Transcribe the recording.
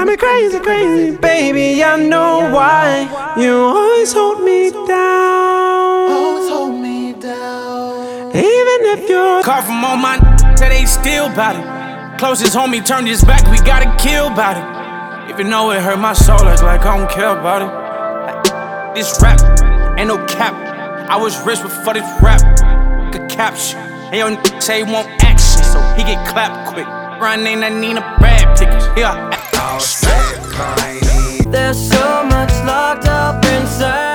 me crazy, crazy, baby, I know why. You always hold me down. Always hold me down. Even if you're call from all my that ain't still bout it. Closest homie turned his back, we gotta kill bout it. Even though it hurt my soul, it's like I don't care about it. This rap ain't no cap. I was rich before this rap could capture. And your say he want action, so he get clapped quick. Run ain't I need a bad pictures. Yeah. There's so much locked up inside.